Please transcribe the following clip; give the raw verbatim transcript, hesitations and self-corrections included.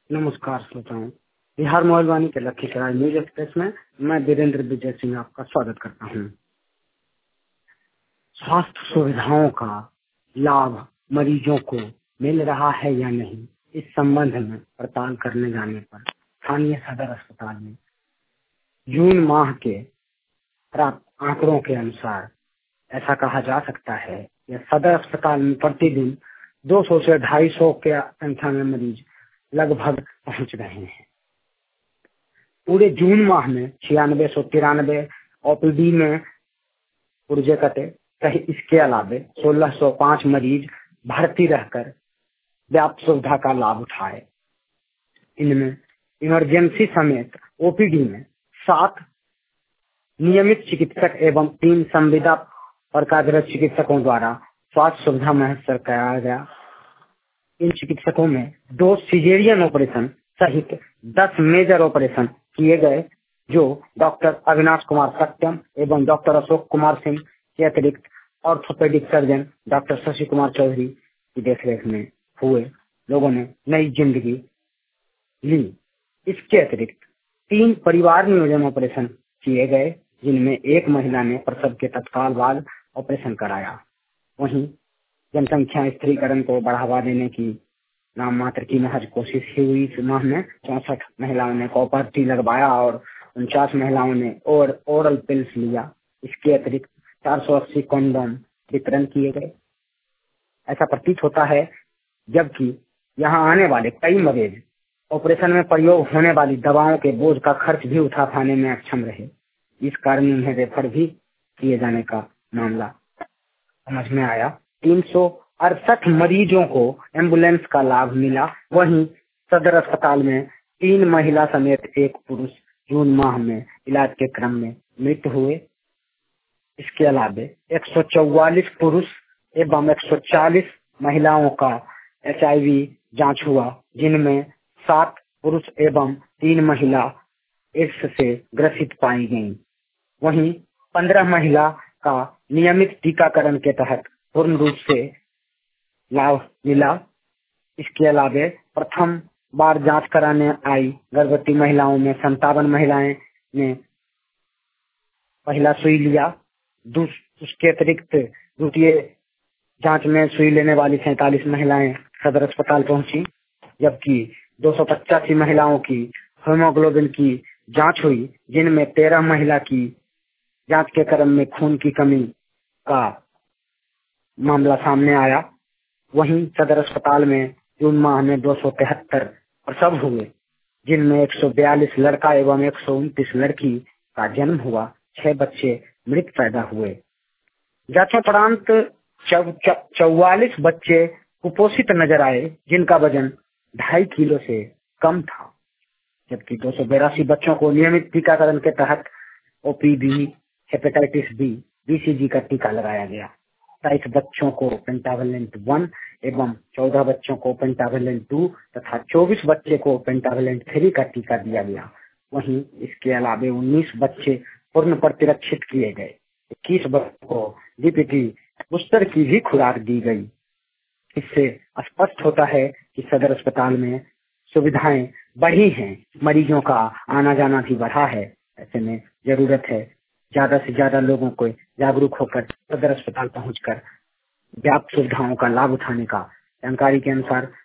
नमस्कार श्रोताओं, बिहार मोबाइल के लखीसराय न्यूज एक्सप्रेस में मैं वीरेंद्र विजय सिंह आपका स्वागत करता हूं। स्वास्थ्य सुविधाओं का लाभ मरीजों को मिल रहा है या नहीं, इस संबंध में पड़ताल करने जाने पर स्थानीय सदर अस्पताल में जून माह के प्राप्त आंकड़ों के अनुसार ऐसा कहा जा सकता है कि सदर अस्पताल में प्रतिदिन दो सौ से ढाई सौ के संख्या में मरीज लगभग पहुंच रहे हैं। पूरे जून माह में छियानवे सौ तिरानवे ओपीडी में पुर्जे कटे। कहीं इसके अलावे सोलह सौ पांच मरीज भर्ती रहकर व्याप्त सुविधा का लाभ उठाए। इनमें इमरजेंसी समेत ओपीडी में सात नियमित चिकित्सक एवं तीन संविदा और कार्यरत चिकित्सकों द्वारा स्वास्थ्य सुविधा मुहैया कराया गया। इन चिकित्सकों में दो सिजेरियन ऑपरेशन सहित दस मेजर ऑपरेशन किए गए, जो डॉक्टर अविनाश कुमार सत्यम एवं डॉक्टर अशोक कुमार सिंह के अतिरिक्त orthopaedic surgeon doctor Shashi Kumar Chaudhary की देखरेख में हुए। लोगों ने नई जिंदगी ली। इसके अतिरिक्त तीन परिवार नियोजन ऑपरेशन किए गए, जिनमें एक महिला ने प्रसव के तत्काल बाद ऑपरेशन कराया। वहीं जनसंख्या स्त्रीकरण को बढ़ावा देने की नाम मात्र की महज कोशिश ही हुई। इस माह में चौसठ महिलाओं ने कॉपर टी लगवाया और उनचास महिलाओं ने और ओरल पिल्स लिया। इसके अतिरिक्त चार सौ अस्सी कॉन्डोम वितरण किए गए। ऐसा प्रतीत होता है, जबकि यहाँ आने वाले कई मरीज ऑपरेशन में प्रयोग होने वाली दवाओं के बोझ का खर्च भी उठा पाने में अक्षम रहे। इस कारण उन्हें रेफर भी किए जाने का मामला समझ में आया। तीन सौ अड़सठ मरीजों को एम्बुलेंस का लाभ मिला। वहीं सदर अस्पताल में तीन महिला समेत एक पुरुष जून माह में इलाज के क्रम में मृत्यु हुए। इसके अलावा एक सौ चौवालीस पुरुष एवं एक सौ चालीस महिलाओं का एचआईवी जांच हुआ, जिनमें सात पुरुष एवं तीन महिला एड्स से ग्रसित पाई गयी। वहीं पंद्रह महिला का नियमित टीकाकरण के तहत पूर्ण रूप से लाभ मिला। इसके अलावा प्रथम बार जांच कराने आई गर्भवती महिलाओं में संतावन महिलाएं ने पहला सुई लिया। उसके अतिरिक्त द्वितीय जांच में सुई लेने वाली सैतालीस महिलाएं सदर अस्पताल पहुंची, जबकि दो सौ पचासी महिलाओं की हीमोग्लोबिन की जांच हुई, जिनमें तेरह महिला की जांच के क्रम में खून की कमी का मामला सामने आया। वहीं सदर अस्पताल में जून माह में दो सौ तिहत्तर प्रसव हुए, जिनमें एक सौ बयालीस लड़का एवं एक सौ उनतीस लड़की का जन्म हुआ। छह बच्चे मृत पैदा हुए। जांचोपरांत चौवालीस बच्चे कुपोषित नजर आए, जिनका वजन ढाई किलो से कम था, जबकि दो सौ बेरासी बच्चों को नियमित टीकाकरण के तहत ओपीवी, हेपेटाइटिस बी, बीसीजी का टीका लगाया गया। तेईस बच्चों को पेंटावेलेंट वन एवं चौदह बच्चों को पेंटावेलेंट टू तथा चौबीस बच्चे को पेंटावेलेंट थ्री का टीका दिया गया। वहीं इसके अलावा उन्नीस बच्चे पूर्ण प्रतिरक्षित किए गए। इक्कीस बच्चों को डीपीटी बूस्टर की भी खुराक दी गई। इससे स्पष्ट होता है कि सदर अस्पताल में सुविधाएं बढ़ी हैं, मरीजों का आना जाना भी बढ़ा है। ऐसे में जरूरत है ज्यादा से ज्यादा लोगों को जागरूक होकर सदर अस्पताल पहुंचकर व्याप्त सुविधाओं का लाभ उठाने का। जानकारी के अनुसार